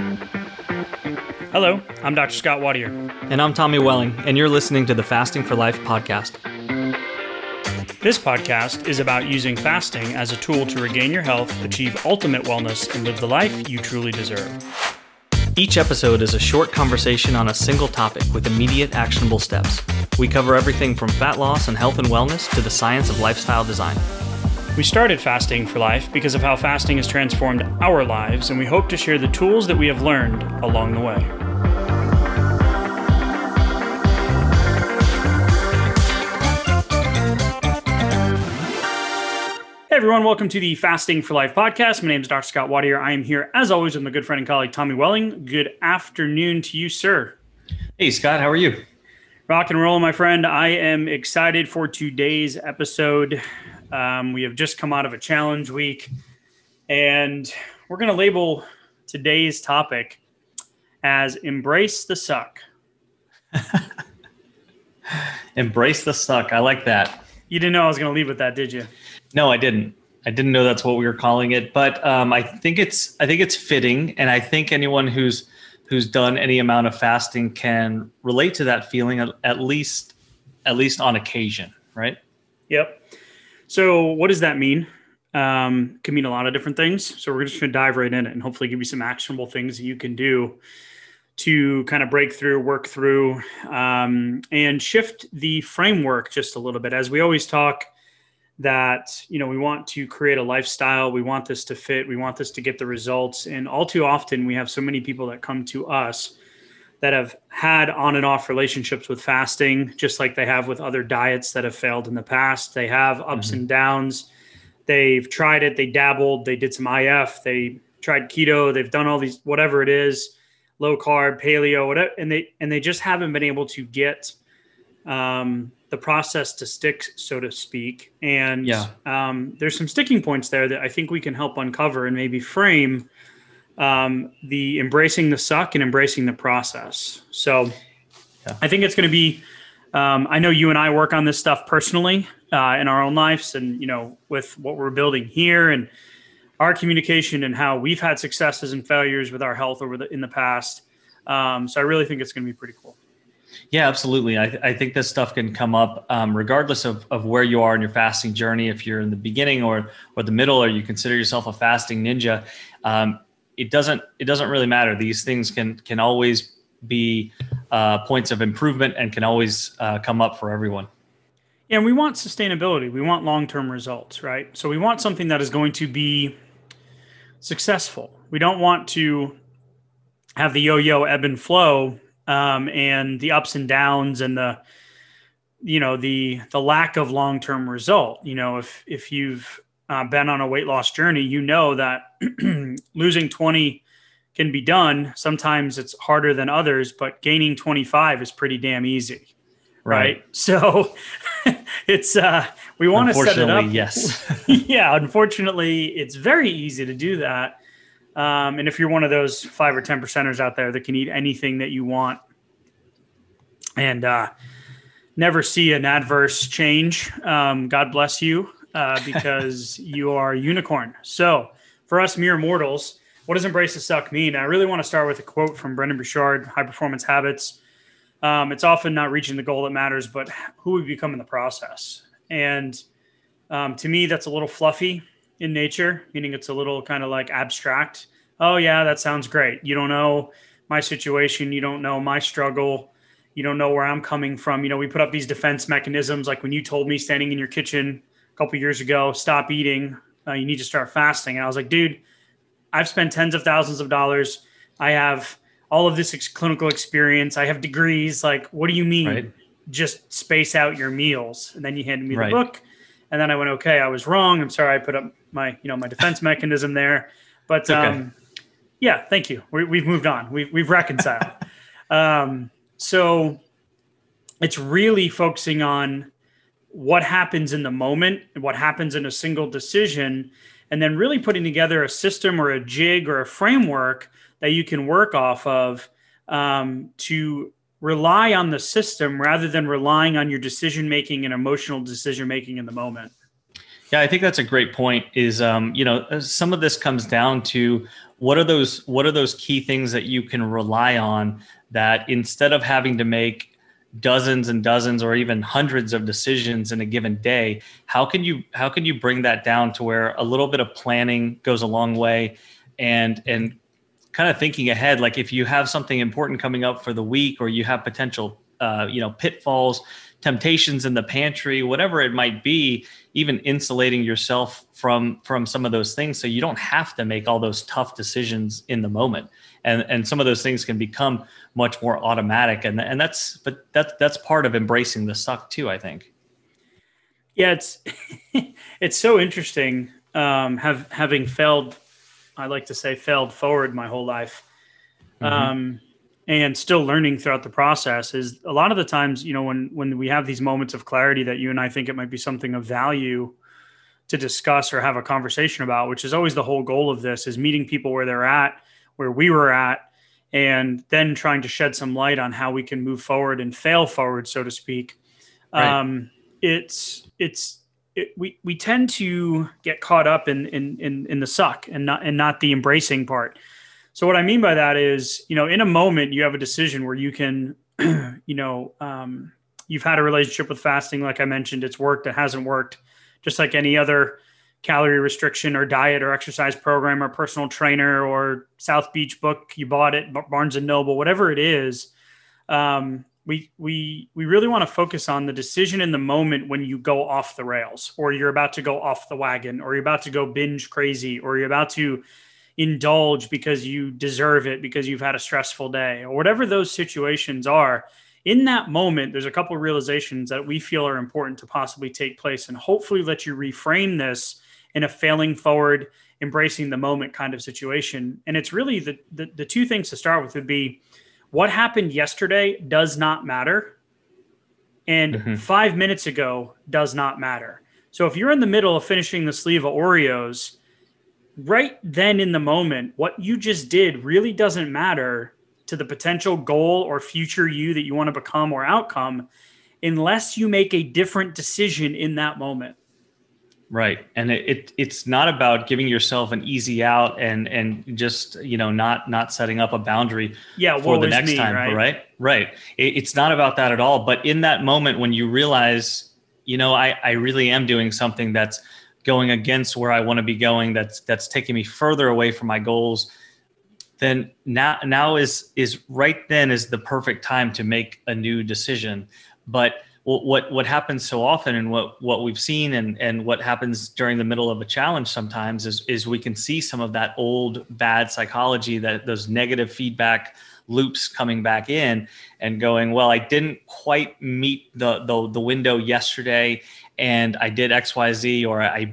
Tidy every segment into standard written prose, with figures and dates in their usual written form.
Hello, I'm Dr. Scott Wadier. And I'm Tommy Welling, and you're listening to the Fasting for Life podcast. This podcast is about using fasting as a tool to regain your health, achieve ultimate wellness, and live the life you truly deserve. Each episode is a short conversation on a single topic with immediate actionable steps. We cover everything from fat loss and health and wellness to the science of lifestyle design. We started Fasting for Life because of how fasting has transformed our lives, and we hope to share the tools that we have learned along the way. Hey everyone, welcome to the Fasting for Life podcast. My name is Dr. Scott Wadier. I am here, as always, with my good friend and colleague, Tommy Welling. Good afternoon to you, sir. Hey, Scott, how are you? Rock and roll, my friend. I am excited for today's episode. We have just come out of a challenge week, and we're going to label today's topic as Embrace the Suck. Embrace the suck. I like that. You didn't know I was going to leave with that, did you? No, I didn't. I didn't know that's what we were calling it, but I think it's fitting, and I think anyone who's done any amount of fasting can relate to that feeling at least on occasion, right? Yep. So what does that mean? Can mean a lot of different things. So we're just going to dive right in it and hopefully give you some actionable things that you can do to kind of break through, work through, and shift the framework just a little bit. As we always talk that, we want to create a lifestyle. We want this to fit. We want this to get the results. And all too often we have so many people that come to us that have had on and off relationships with fasting, just like they have with other diets that have failed in the past. They have ups and downs. They've tried it. They dabbled. They did some IF. They tried keto. They've done all these, whatever it is, low carb, paleo, whatever. And they just haven't been able to get the process to stick, so to speak. And there's some sticking points there that I think we can help uncover and maybe frame the embracing the suck and embracing the process. So I think it's going to be, I know you and I work on this stuff personally in our own lives and, with what we're building here and our communication and how we've had successes and failures with our health in the past. So I really think it's going to be pretty cool. Yeah, absolutely. I think this stuff can come up regardless of where you are in your fasting journey. If you're in the beginning or the middle, or you consider yourself a fasting ninja, it doesn't really matter. These things can always be points of improvement and can always come up for everyone. Yeah, and we want sustainability. We want long-term results, right? So we want something that is going to be successful. We don't want to have the yo-yo ebb and flow and the ups and downs and the lack of long-term result. If you've been on a weight loss journey, that losing 20 can be done. Sometimes it's harder than others, but gaining 25 is pretty damn easy. Right. So it's, we want to set it up. Yes. Yeah. Unfortunately, it's very easy to do that. And if you're one of those 5 or 10%ers out there that can eat anything that you want and never see an adverse change, God bless you. Because you are a unicorn. So for us mere mortals, what does embrace the suck mean? I really want to start with a quote from Brendon Burchard, High Performance Habits. It's often not reaching the goal that matters, but who we become in the process. And to me, that's a little fluffy in nature, meaning it's a little kind of like abstract. Oh yeah, that sounds great. You don't know my situation. You don't know my struggle. You don't know where I'm coming from. We put up these defense mechanisms. Like when you told me standing in your kitchen couple years ago, stop eating, you need to start fasting. And I was like, dude, I've spent tens of thousands of dollars. I have all of this clinical experience. I have degrees. Like, what do you mean? Right. Just space out your meals. And then you handed me the book. And then I went, okay, I was wrong. I'm sorry. I put up my defense mechanism there, but okay. Yeah, thank you. We've moved on. We've reconciled. So it's really focusing on what happens in the moment, what happens in a single decision, and then really putting together a system or a jig or a framework that you can work off of to rely on the system rather than relying on your decision-making and emotional decision-making in the moment. Yeah, I think that's a great point is, some of this comes down to what are those key things that you can rely on, that instead of having to make dozens and dozens or even hundreds of decisions in a given day, how can you bring that down to where a little bit of planning goes a long way, and kind of thinking ahead, like if you have something important coming up for the week, or you have potential pitfalls, temptations in the pantry, whatever it might be, even insulating yourself from some of those things, so you don't have to make all those tough decisions in the moment. And some of those things can become much more automatic. And that's part of embracing the suck too, I think. Yeah, it's it's so interesting. Having failed, I like to say failed forward my whole life. And still learning throughout the process, is a lot of the times, when we have these moments of clarity that you and I think it might be something of value to discuss or have a conversation about, which is always the whole goal of this, is meeting people where they're at, where we were at, and then trying to shed some light on how we can move forward and fail forward, so to speak. Right. We tend to get caught up in the suck and not the embracing part. So what I mean by that is, in a moment you have a decision where you can, you've had a relationship with fasting. Like I mentioned, it's worked, it hasn't worked, just like any other calorie restriction or diet or exercise program or personal trainer or South Beach book. You bought it, Barnes and Noble, whatever it is. We really want to focus on the decision in the moment when you go off the rails, or you're about to go off the wagon, or you're about to go binge crazy, or you're about to indulge because you deserve it because you've had a stressful day, or whatever those situations are. In that moment, there's a couple of realizations that we feel are important to possibly take place, and hopefully let you reframe this in a failing forward, embracing the moment kind of situation. And it's really the two things to start with would be, what happened yesterday does not matter, and 5 minutes ago does not matter. So if you're in the middle of finishing the sleeve of Oreos, right then in the moment, what you just did really doesn't matter to the potential goal or future you that you want to become or outcome, unless you make a different decision in that moment. Right. And it's not about giving yourself an easy out and just, not setting up a boundary for the next time. Right. It's not about that at all. But in that moment, when you realize, I really am doing something that's going against where I want to be going, that's taking me further away from my goals, then now is right then is the perfect time to make a new decision. But what happens so often, and what we've seen, and what happens during the middle of a challenge sometimes is we can see some of that old bad psychology, that those negative feedback loops coming back in and going, well, I didn't quite meet the window yesterday, and I did XYZ, or I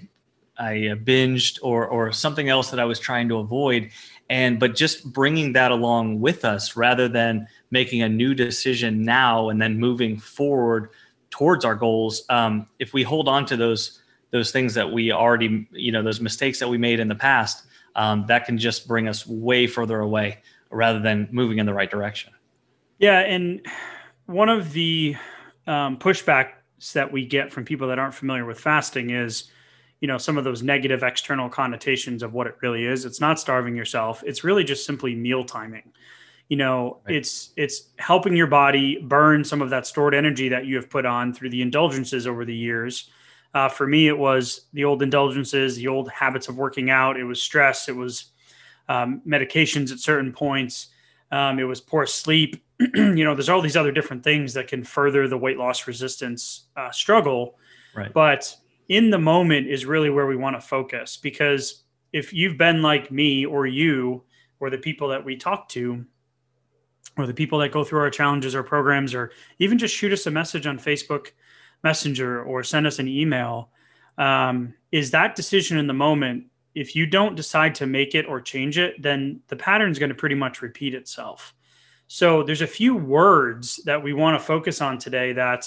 binged, or something else that I was trying to avoid. But just bringing that along with us, rather than making a new decision now and then moving forward towards our goals. If we hold on to those things that we already, those mistakes that we made in the past, that can just bring us way further away rather than moving in the right direction. Yeah. And one of the pushbacks that we get from people that aren't familiar with fasting is, some of those negative external connotations of what it really is. It's not starving yourself. It's really just simply meal timing. Right. It's helping your body burn some of that stored energy that you have put on through the indulgences over the years. For me, it was the old indulgences, the old habits of working out. It was stress. It was medications at certain points. It was poor sleep. There's all these other different things that can further the weight loss resistance struggle. Right. But in the moment is really where we want to focus, because if you've been like me or you or the people that we talk to, or the people that go through our challenges or programs, or even just shoot us a message on Facebook Messenger or send us an email, is that decision in the moment. If you don't decide to make it or change it, then the pattern is going to pretty much repeat itself. So there's a few words that we want to focus on today that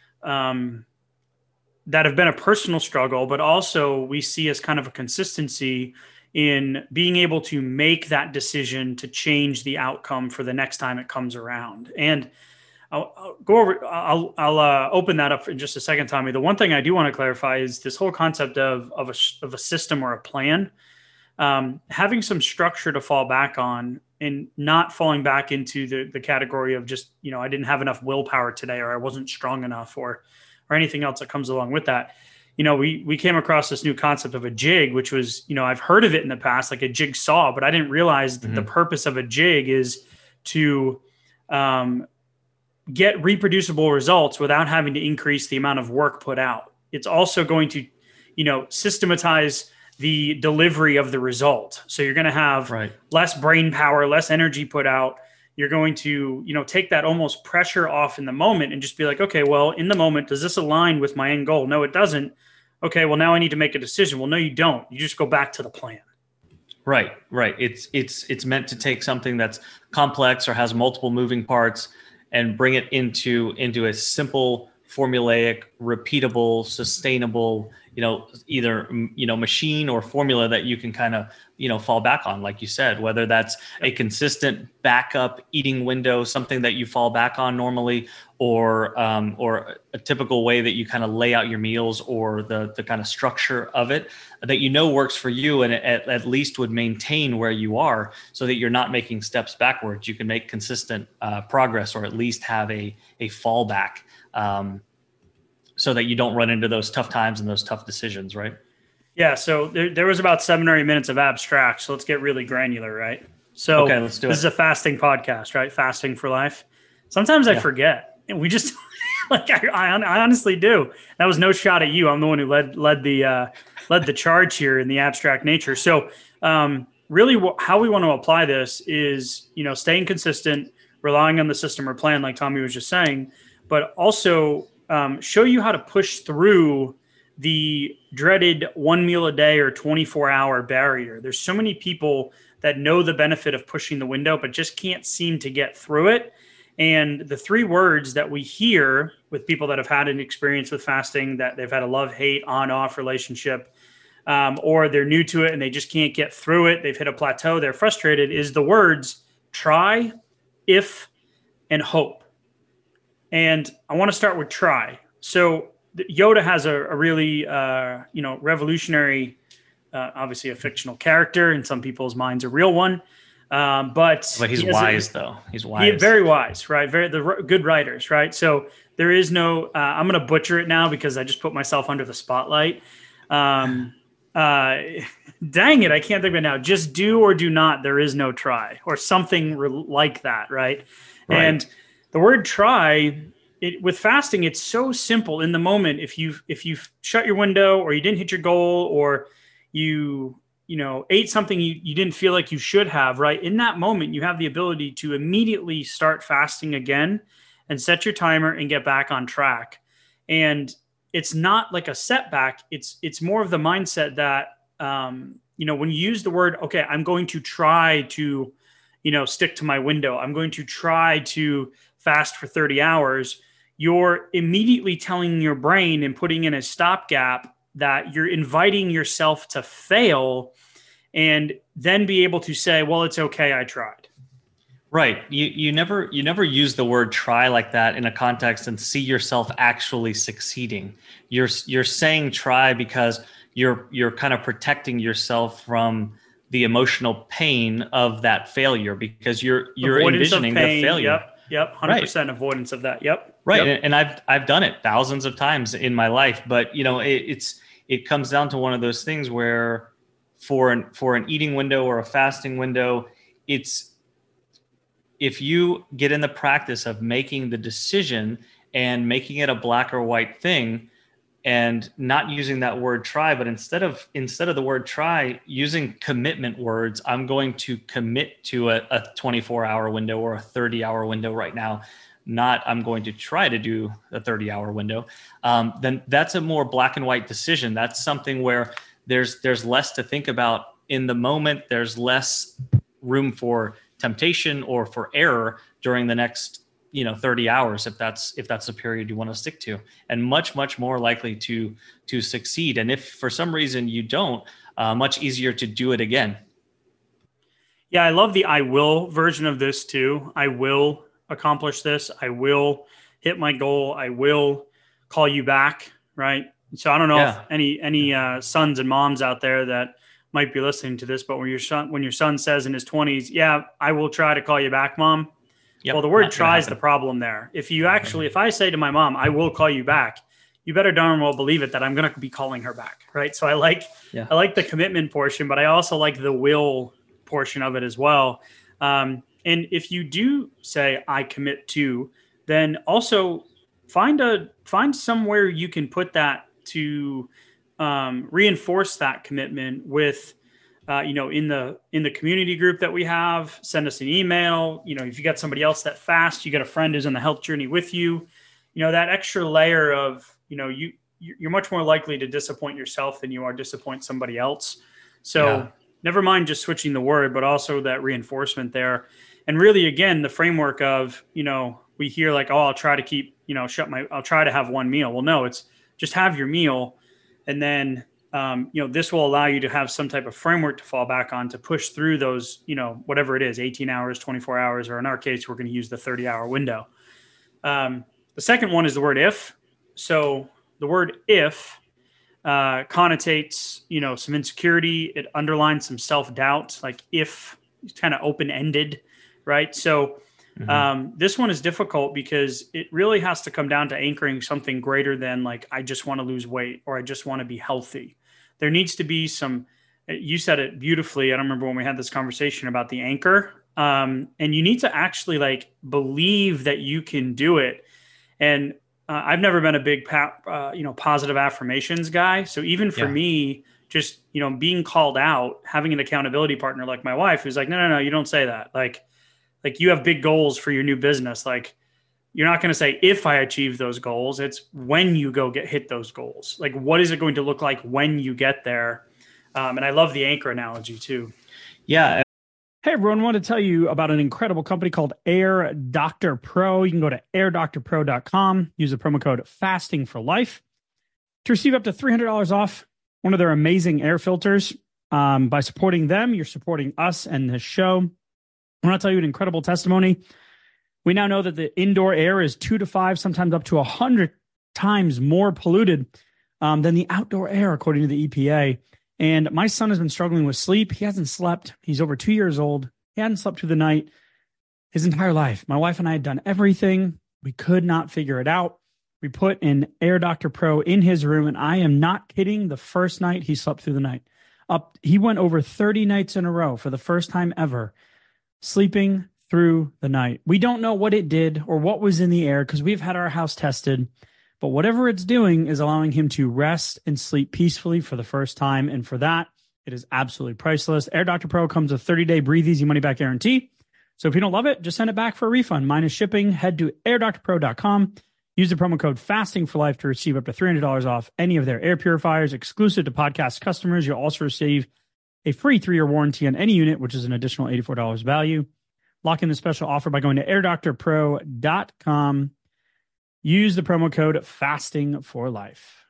have been a personal struggle, but also we see as kind of a consistency in being able to make that decision to change the outcome for the next time it comes around. And I'll open that up in just a second, Tommy. The one thing I do want to clarify is this whole concept of a system or a plan. having some structure to fall back on and not falling back into the category of just, I didn't have enough willpower today, or I wasn't strong enough, or anything else that comes along with that. We came across this new concept of a jig, which was, I've heard of it in the past, like a jigsaw, but I didn't realize that the purpose of a jig is to get reproducible results without having to increase the amount of work put out. It's also going to, systematize the delivery of the result. So you're going to have less brain power, less energy put out. You're going to, take that almost pressure off in the moment and just be like, okay, well, in the moment, does this align with my end goal? No, it doesn't. Okay, well, now I need to make a decision. Well, no, you don't. You just go back to the plan. Right. It's meant to take something that's complex or has multiple moving parts and bring it into a simple, formulaic, repeatable, sustainable, either, machine or formula that you can kind of, fall back on, like you said, whether that's a consistent backup eating window, something that you fall back on normally, or a typical way that you kind of lay out your meals, or the kind of structure of it that works for you, and at least would maintain where you are, so that you're not making steps backwards. You can make consistent progress, or at least have a fallback, so that you don't run into those tough times and those tough decisions, right? Yeah. So there was about 7 or 8 minutes of abstract. So let's get really granular, right? So okay, let's do this is a fasting podcast, right? Fasting for life. Sometimes I forget, and we just I honestly do. That was no shot at you. I'm the one who led the charge here in the abstract nature. So really, how we want to apply this is, staying consistent, relying on the system or plan, like Tommy was just saying, but also show you how to push through the dreaded 1 meal a day or 24-hour barrier. There's so many people that know the benefit of pushing the window, but just can't seem to get through it. And the 3 words that we hear with people that have had an experience with fasting, that they've had a love-hate, on-off relationship, or they're new to it and they just can't get through it, they've hit a plateau, they're frustrated, is the words try, if, and hope. And I want to start with try. So Yoda has a really, revolutionary, obviously a fictional character, in some people's minds a real one. But he's wise, though. He's wise. Very wise, right? The good writers, right? So there is no, I'm going to butcher it now because I just put myself under the spotlight. Dang it, I can't think of it now. Just do or do not, there is no try, or something like that, right? And the word try, with fasting, it's so simple in the moment. If you shut your window, or you didn't hit your goal, or you ate something you didn't feel like you should have, right? In that moment, you have the ability to immediately start fasting again and set your timer and get back on track. And it's not like a setback. It's more of the mindset that, when you use the word, okay, I'm going to try to, stick to my window, I'm going to try to fast for 30 hours, you're immediately telling your brain and putting in a stopgap that you're inviting yourself to fail, and then be able to say, well, it's okay, I tried. Right. You never use the word try like that in a context and see yourself actually succeeding. You're saying try because you're kind of protecting yourself from the emotional pain of that failure, because you're envisioning the failure. Yep. 100% avoidance of that. Yep. Right. Yep. And I've done it thousands of times in my life, but it comes down to one of those things where for an eating window or a fasting window, it's, if you get in the practice of making the decision and making it a black or white thing, and not using that word try, but instead of the word try, using commitment words, I'm going to commit to a 24-hour window or a 30-hour window right now, not I'm going to try to do a 30-hour window, then that's a more black and white decision. That's something where there's less to think about in the moment. There's less room for temptation or for error during the next 30 hours, if that's the period you want to stick to, and much more likely to succeed. And if for some reason you don't, much easier to do it again. Yeah, I love the I will version of this too. I will accomplish this. I will hit my goal. I will call you back, right? So I don't know if any sons and moms out there that might be listening to this, but when your son says in his 20s, yeah, I will try to call you back, mom. Yep, well, the word try is the problem there. If I say to my mom, I will call you back, you better darn well believe it that I'm going to be calling her back. Right. So I like the commitment portion, but I also like the will portion of it as well. And if you do say I commit to, then also find somewhere you can put that to reinforce that commitment with, in the community group that we have. Send us an email. If you got somebody else that fast, you got a friend who's on the health journey with you, that extra layer of, you're much more likely to disappoint yourself than you are disappoint somebody else. So never mind just switching the word, but also that reinforcement there. And really, again, the framework of, we hear like, oh, I'll try to keep, I'll try to have one meal. Well, no, it's just have your meal. And then, this will allow you to have some type of framework to fall back on to push through those, whatever it is, 18 hours, 24 hours, or in our case, we're going to use the 30-hour window. The second one is the word if. So the word if connotates, some insecurity. It underlines some self-doubt, like if, it's kind of open-ended, right? So this one is difficult because it really has to come down to anchoring something greater than like, I just want to lose weight or I just want to be healthy. There needs to be some, you said it beautifully. I don't remember when we had this conversation about the anchor. And you need to actually like believe that you can do it. And I've never been a big, positive affirmations guy. So even for me, just, being called out, having an accountability partner like my wife, who's like, no, you don't say that. Like you have big goals for your new business. Like you're not going to say, if I achieve those goals, it's when you go hit those goals. Like, what is it going to look like when you get there? And I love the anchor analogy too. Yeah. Hey, everyone, I want to tell you about an incredible company called Air Doctor Pro. You can go to airdoctorpro.com, use the promo code FASTING for life to receive up to $300 off one of their amazing air filters. By supporting them, you're supporting us and this show. I want to tell you an incredible testimony. We now know that the indoor air is 2 to 5, sometimes up to 100 times more polluted than the outdoor air, according to the EPA. And my son has been struggling with sleep. He hasn't slept. He's over 2 years old. He hadn't slept through the night his entire life. My wife and I had done everything. We could not figure it out. We put an Air Doctor Pro in his room, and I am not kidding. The first night he slept through the night. He went over 30 nights in a row for the first time ever, sleeping through the night. We don't know what it did or what was in the air because we've had our house tested, but whatever it's doing is allowing him to rest and sleep peacefully for the first time. And for that, it is absolutely priceless. Air Doctor Pro comes with a 30-day breathe easy money back guarantee. So if you don't love it, just send it back for a refund. Minus shipping. Head to airdoctorpro.com. Use the promo code FASTING for life to receive up to $300 off any of their air purifiers exclusive to podcast customers. You'll also receive a free 3-year warranty on any unit, which is an additional $84 value. Lock in the special offer by going to airdoctorpro.com. Use the promo code FASTING for life.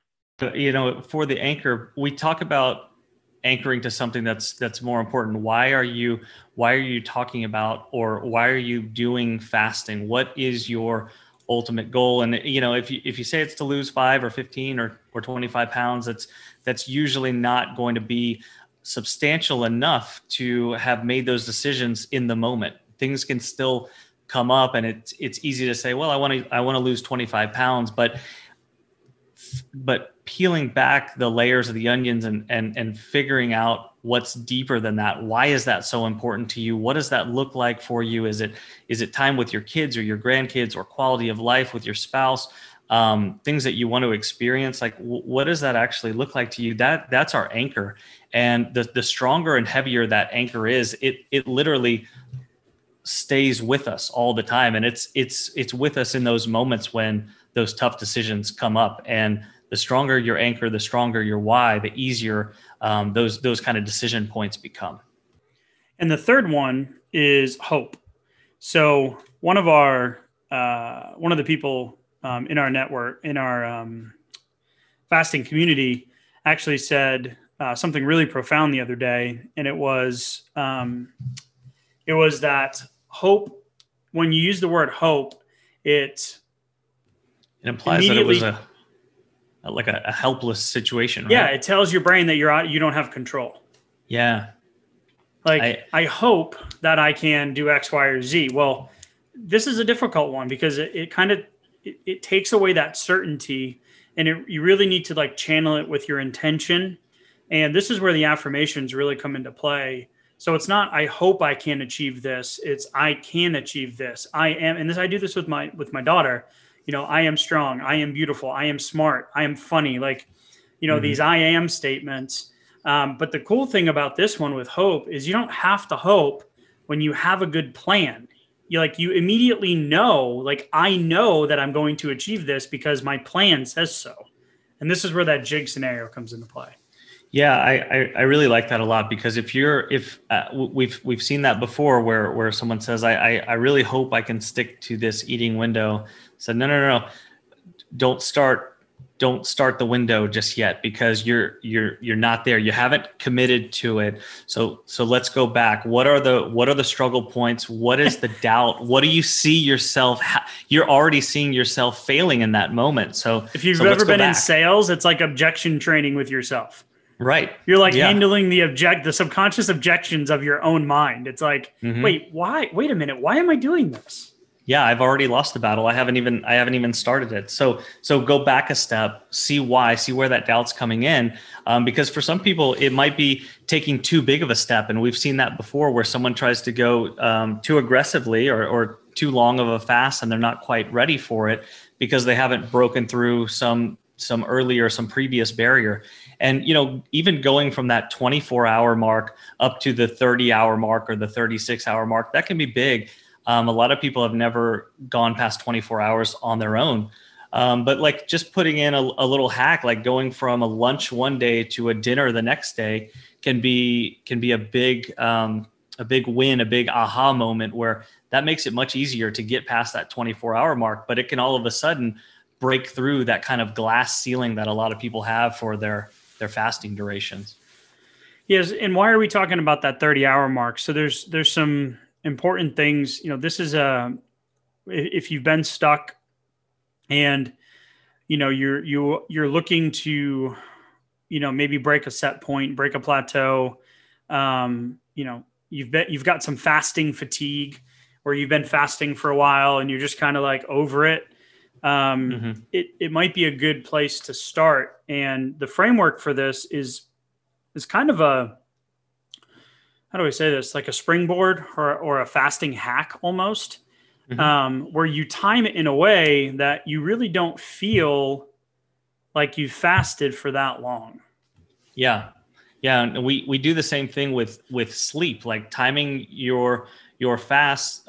For the anchor, we talk about anchoring to something that's more important. Why are you talking about, or why are you doing fasting? What is your ultimate goal? And if you say it's to lose 5 or 15 or 25 pounds, that's usually not going to be substantial enough to have made those decisions in the moment. Things can still come up, and it's easy to say, well, I want to lose 25 pounds, but peeling back the layers of the onions and figuring out what's deeper than that. Why is that so important to you? What does that look like for you? Is it time with your kids or your grandkids, or quality of life with your spouse? Things that you want to experience? Like, what does that actually look like to you? That's our anchor. And the stronger and heavier that anchor is, it literally stays with us all the time. And it's with us in those moments when those tough decisions come up. And the stronger your anchor, the stronger your why, the easier those kind of decision points become. And the third one is hope. So one of the people in our network, in our fasting community, actually said something really profound the other day, and it was that hope. When you use the word hope, it implies that it was a helpless situation, right? Yeah, it tells your brain that you don't have control, Yeah. Like, I hope that I can do X, Y, or Z. Well, this is a difficult one because it kind of it takes away that certainty, and you really need to like channel it with your intention. And this is where the affirmations really come into play. So it's not I hope I can achieve this. It's I can achieve this. I am, and this I do this with my daughter. I am strong. I am beautiful. I am smart. I am funny. Like, these I am statements. But the cool thing about this one with hope is you don't have to hope when you have a good plan. You immediately know, like, I know that I'm going to achieve this because my plan says so. And this is where that jig scenario comes into play. Yeah, I really like that a lot, because if we've seen that before where someone says, I really hope I can stick to this eating window. So no, don't start the window just yet, because you're not there. You haven't committed to it. So let's go back. What are the struggle points? What is the doubt? What do you see yourself? You're already seeing yourself failing in that moment. So if you've ever been in sales, it's like objection training with yourself. Right. You're like handling the subconscious objections of your own mind. It's like, wait a minute. Why am I doing this? Yeah, I've already lost the battle. I haven't even started it. So go back a step, see where that doubt's coming in. Because for some people, it might be taking too big of a step. And we've seen that before, where someone tries to go too aggressively or too long of a fast, and they're not quite ready for it because they haven't broken through some previous barrier. And, even going from that 24-hour mark up to the 30-hour mark or the 36-hour mark, that can be big. A lot of people have never gone past 24 hours on their own. But like just putting in a little hack, like going from a lunch one day to a dinner the next day can be a big win, a big aha moment, where that makes it much easier to get past that 24-hour mark. But it can all of a sudden break through that kind of glass ceiling that a lot of people have for their fasting durations. Yes. And why are we talking about that 30-hour mark? So there's some important things. This is if you've been stuck and you're looking to maybe break a set point, break a plateau. You've got some fasting fatigue, or you've been fasting for a while and you're just kind of like over it. It might be a good place to start. And the framework for this is kind of how do I say this? Like a springboard or a fasting hack almost, where you time it in a way that you really don't feel like you fasted for that long. Yeah. Yeah. And we do the same thing with sleep, like timing your fast,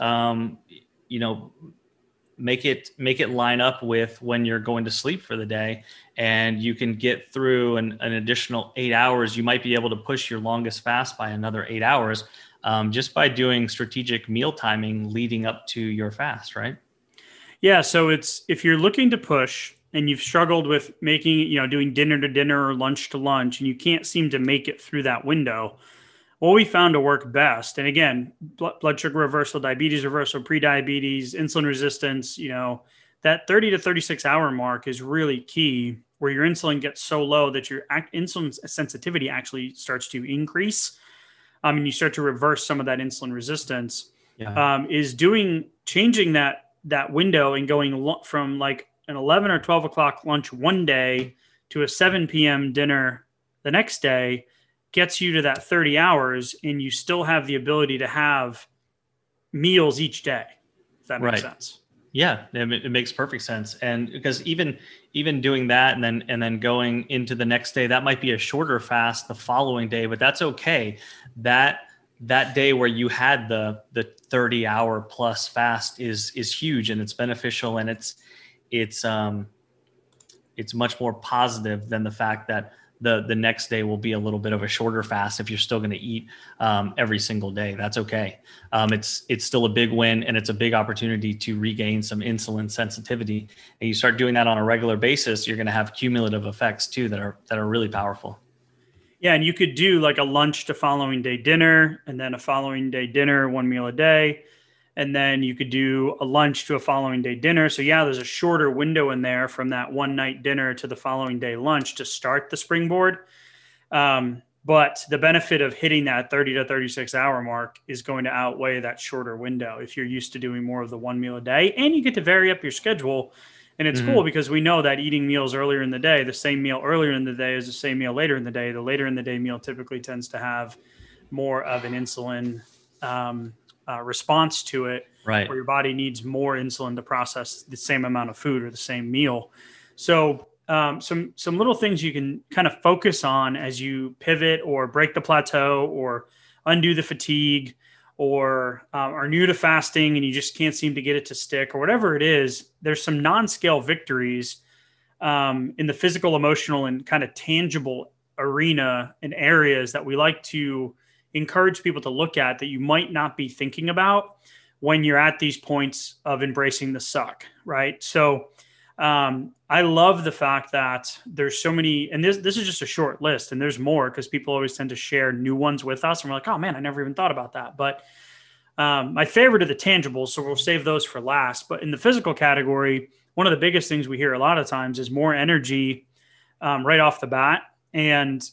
make it line up with when you're going to sleep for the day, and you can get through an additional 8 hours. You might be able to push your longest fast by another 8 hours, just by doing strategic meal timing leading up to your fast, right? Yeah. So if you're looking to push and you've struggled with making, doing dinner to dinner or lunch to lunch, and you can't seem to make it through that window, what we found to work best, and again, blood sugar reversal, diabetes reversal, prediabetes, insulin resistance, that 30 to 36 hour mark is really key, where your insulin gets so low that your insulin sensitivity actually starts to increase. And you start to reverse some of that insulin resistance. Is changing that window and going from like an 11 or 12 o'clock lunch one day to a 7 p.m. dinner the next day gets you to that 30 hours, and you still have the ability to have meals each day. If that makes sense. Yeah, it makes perfect sense. And because even doing that and then going into the next day, that might be a shorter fast the following day, but that's okay. That day where you had the 30-hour plus fast is huge, and it's beneficial, and it's much more positive than the fact that the next day will be a little bit of a shorter fast. If you're still going to eat every single day, that's okay. It's still a big win, and it's a big opportunity to regain some insulin sensitivity. And you start doing that on a regular basis, you're going to have cumulative effects too that are really powerful. Yeah, and you could do like a lunch to following day dinner, and then a following day dinner, one meal a day. And then you could do a lunch to a following day dinner. So yeah, there's a shorter window in there from that one night dinner to the following day lunch to start the springboard. But the benefit of hitting that 30 to 36 hour mark is going to outweigh that shorter window if you're used to doing more of the one meal a day, and you get to vary up your schedule. And it's cool because we know that eating meals earlier in the day, the same meal earlier in the day is the same meal later in the day. The later in the day meal typically tends to have more of an insulin response to it, right, where your body needs more insulin to process the same amount of food or the same meal. So some little things you can kind of focus on as you pivot or break the plateau or undo the fatigue, or are new to fasting and you just can't seem to get it to stick, or whatever it is. There's some non-scale victories in the physical, emotional, and kind of tangible arena and areas that we like to encourage people to look at that you might not be thinking about when you're at these points of embracing the suck, right? So I love the fact that there's so many, and this is just a short list, and there's more because people always tend to share new ones with us, and we're like, oh man, I never even thought about that. But my favorite are the tangibles, so we'll save those for last. But in the physical category, one of the biggest things we hear a lot of times is more energy right off the bat, and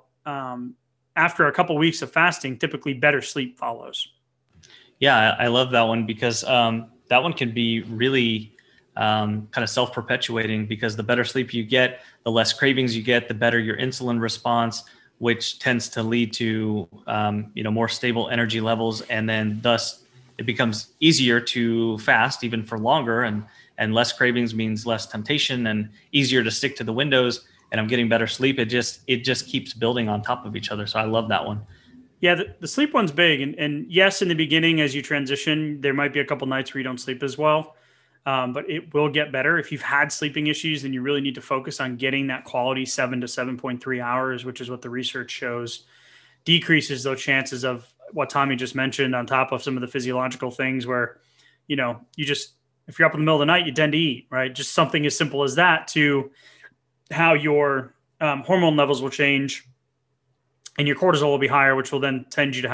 after a couple of weeks of fasting, typically better sleep follows. Yeah, I love that one because that one can be really kind of self-perpetuating, because the better sleep you get, the less cravings you get, the better your insulin response, which tends to lead to more stable energy levels, and then thus it becomes easier to fast even for longer, and less cravings means less temptation and easier to stick to the windows, and I'm getting better sleep. It just keeps building on top of each other. So I love that one. Yeah, the sleep one's big, and yes, in the beginning as you transition, there might be a couple nights where you don't sleep as well. But it will get better. If you've had sleeping issues, then you really need to focus on getting that quality 7 to 7.3 hours, which is what the research shows decreases those chances of what Tommy just mentioned, on top of some of the physiological things where, if you're up in the middle of the night, you tend to eat, right? Just something as simple as that, to how your hormone levels will change and your cortisol will be higher, which will then lend you to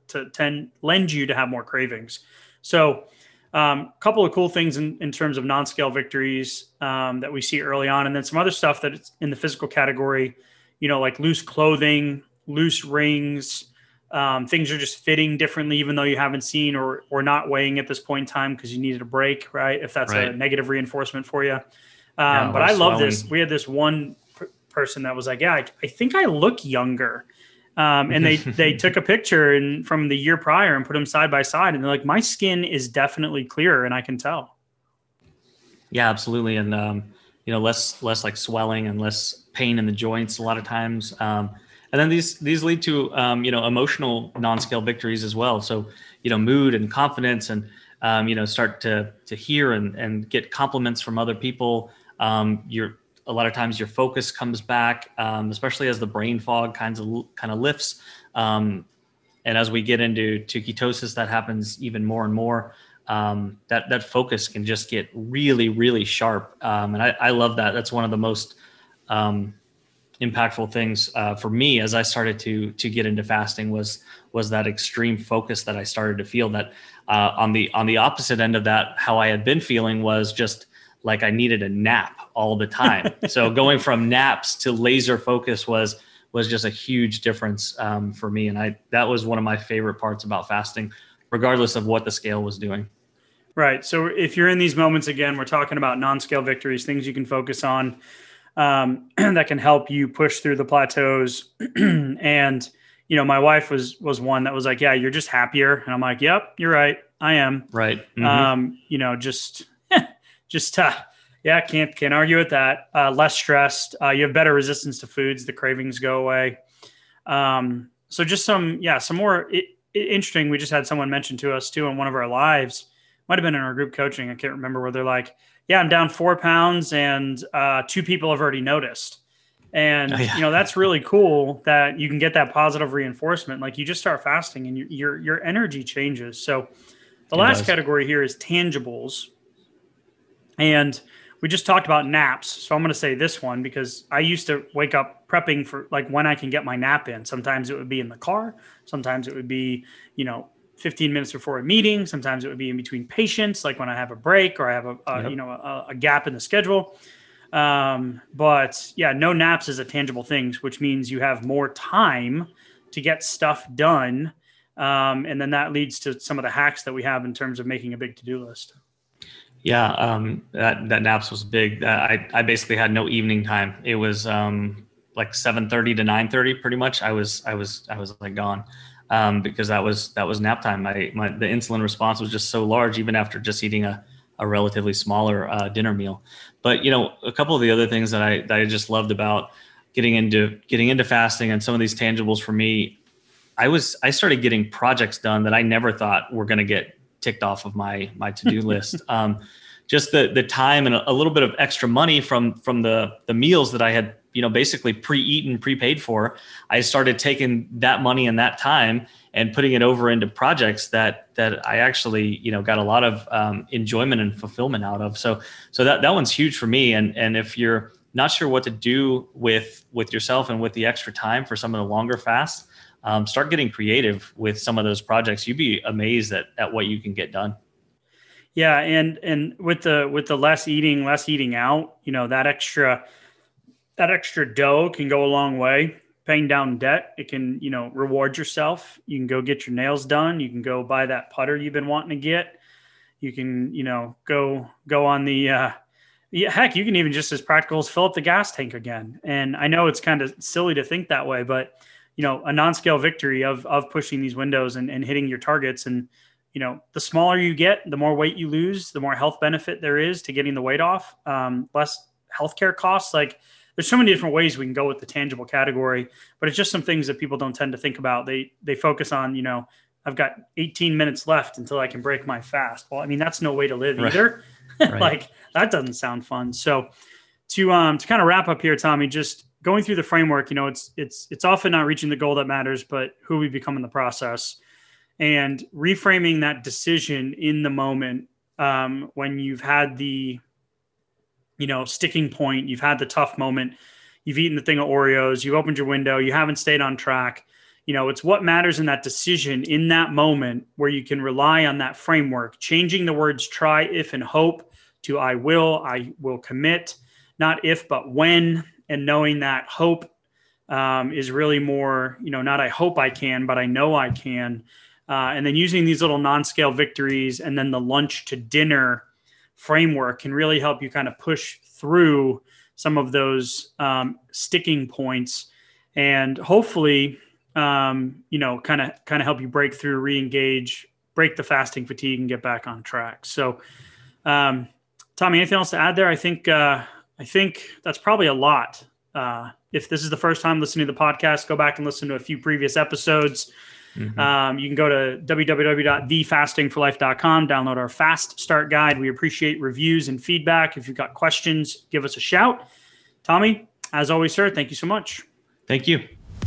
have more cravings. So, couple of cool things in terms of non-scale victories that we see early on. And then some other stuff that it's in the physical category, like loose clothing, loose rings, things are just fitting differently, even though you haven't seen or not weighing at this point in time because you needed a break, right? If that's a negative reinforcement for you. But I love this. We had this one person that was like, yeah, I think I look younger. And they took a picture from the year prior and put them side by side, and they're like, my skin is definitely clearer, and I can tell. Yeah, absolutely. And, less like swelling and less pain in the joints a lot of times. And then these lead to, emotional non-scale victories as well. So, mood and confidence, and, start to hear and get compliments from other people. A lot of times your focus comes back, especially as the brain fog kind of lifts. And as we get into ketosis, that happens even more and more. That focus can just get really, really sharp. And I love that. That's one of the most impactful things for me as I started to get into fasting was that extreme focus that I started to feel. That on the opposite end of that, how I had been feeling was just like I needed a nap all the time. So going from naps to laser focus was just a huge difference for me. And that was one of my favorite parts about fasting, regardless of what the scale was doing. Right. So if you're in these moments, again, we're talking about non-scale victories, things you can focus on that can help you push through the plateaus. And, my wife was one that was like, yeah, you're just happier. And I'm like, yep, you're right. I am. Right. Mm-hmm. Can't argue with that. Less stressed. You have better resistance to foods. The cravings go away. So just some more interesting. We just had someone mention to us too on one of our lives, might've been in our group coaching. I can't remember, where they're like, yeah, I'm down 4 pounds and 2 people have already noticed. And, that's really cool that you can get that positive reinforcement. Like you just start fasting and your energy changes. So the last category here is tangibles. And we just talked about naps. So I'm going to say this one because I used to wake up prepping for like when I can get my nap in. Sometimes it would be in the car. Sometimes it would be, 15 minutes before a meeting. Sometimes it would be in between patients, like when I have a break or I have a gap in the schedule. But yeah, no naps is a tangible thing, which means you have more time to get stuff done. And then that leads to some of the hacks that we have in terms of making a big to-do list. Yeah, that naps was big. I basically had no evening time. It was like 7:30 to 9:30, pretty much. I was like gone because that was nap time. The insulin response was just so large, even after just eating a relatively smaller dinner meal. But a couple of the other things that I just loved about getting into fasting and some of these tangibles for me, I started getting projects done that I never thought were going to get ticked off of my to-do list. Just the time and a little bit of extra money from the meals that I had, basically pre-eaten, prepaid for. I started taking that money and that time and putting it over into projects that I actually, got a lot of enjoyment and fulfillment out of. So that one's huge for me. And if you're not sure what to do with yourself and with the extra time for some of the longer fasts, start getting creative with some of those projects. You'd be amazed at what you can get done. Yeah. And with the less eating out, that extra dough can go a long way. Paying down debt, it can, reward yourself. You can go get your nails done. You can go buy that putter you've been wanting to get. You can, go on the, heck, you can even just as practical as fill up the gas tank again. And I know it's kind of silly to think that way, but a non-scale victory of pushing these windows and hitting your targets. And, the smaller you get, the more weight you lose, the more health benefit there is to getting the weight off, less healthcare costs. Like there's so many different ways we can go with the tangible category, but it's just some things that people don't tend to think about. They focus on, I've got 18 minutes left until I can break my fast. Well, I mean, that's no way to live either. Right. Like that doesn't sound fun. So to kind of wrap up here, Tommy, just going through the framework, it's often not reaching the goal that matters, but who we become in the process, and reframing that decision in the moment when you've had the, sticking point, you've had the tough moment, you've eaten the thing of Oreos, you opened your window, you haven't stayed on track. It's what matters in that decision in that moment where you can rely on that framework, changing the words try, if, and hope to I will commit, not if, but when, and knowing that hope is really more, not I hope I can, but I know I can. And then using these little non-scale victories and then the lunch to dinner framework can really help you kind of push through some of those sticking points and hopefully, kind of help you break through, re-engage, break the fasting fatigue and get back on track. So, Tommy, anything else to add there? I think that's probably a lot. If this is the first time listening to the podcast, go back and listen to a few previous episodes. Mm-hmm. You can go to www.thefastingforlife.com, download our Fast Start Guide. We appreciate reviews and feedback. If you've got questions, give us a shout. Tommy, as always, sir, thank you so much. Thank you.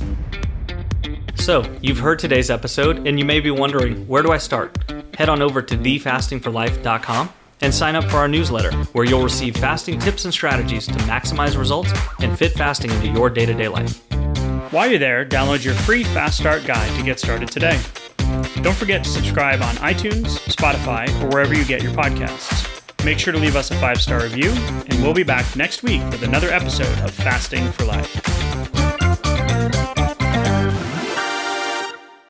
So you've heard today's episode and you may be wondering, where do I start? Head on over to thefastingforlife.com and sign up for our newsletter, where you'll receive fasting tips and strategies to maximize results and fit fasting into your day-to-day life. While you're there, download your free Fast Start Guide to get started today. Don't forget to subscribe on iTunes, Spotify, or wherever you get your podcasts. Make sure to leave us a 5-star review, and we'll be back next week with another episode of Fasting for Life.